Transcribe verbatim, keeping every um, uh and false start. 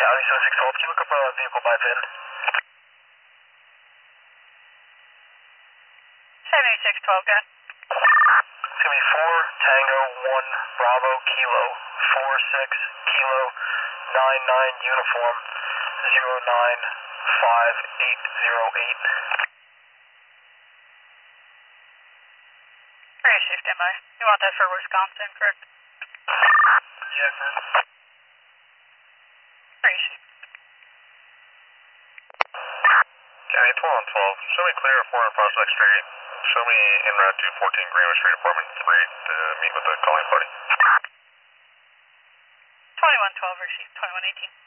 County seven six one two, can you look up a vehicle by V I N? seventy-six twelve, got it. It's going to be four Tango one Bravo Kilo four six Kilo nine nine Uniform zero nine five eight zero eight. Very safe, standby. You want that for Wisconsin, correct? Yeah, correct. Very safe. County twelve on twelve, show me clear of four hundred Prospect Street. Show me en route to fourteen Greenwood Street, apartment three to meet with the calling party. twenty-one twelve, received, twenty-one eighteen.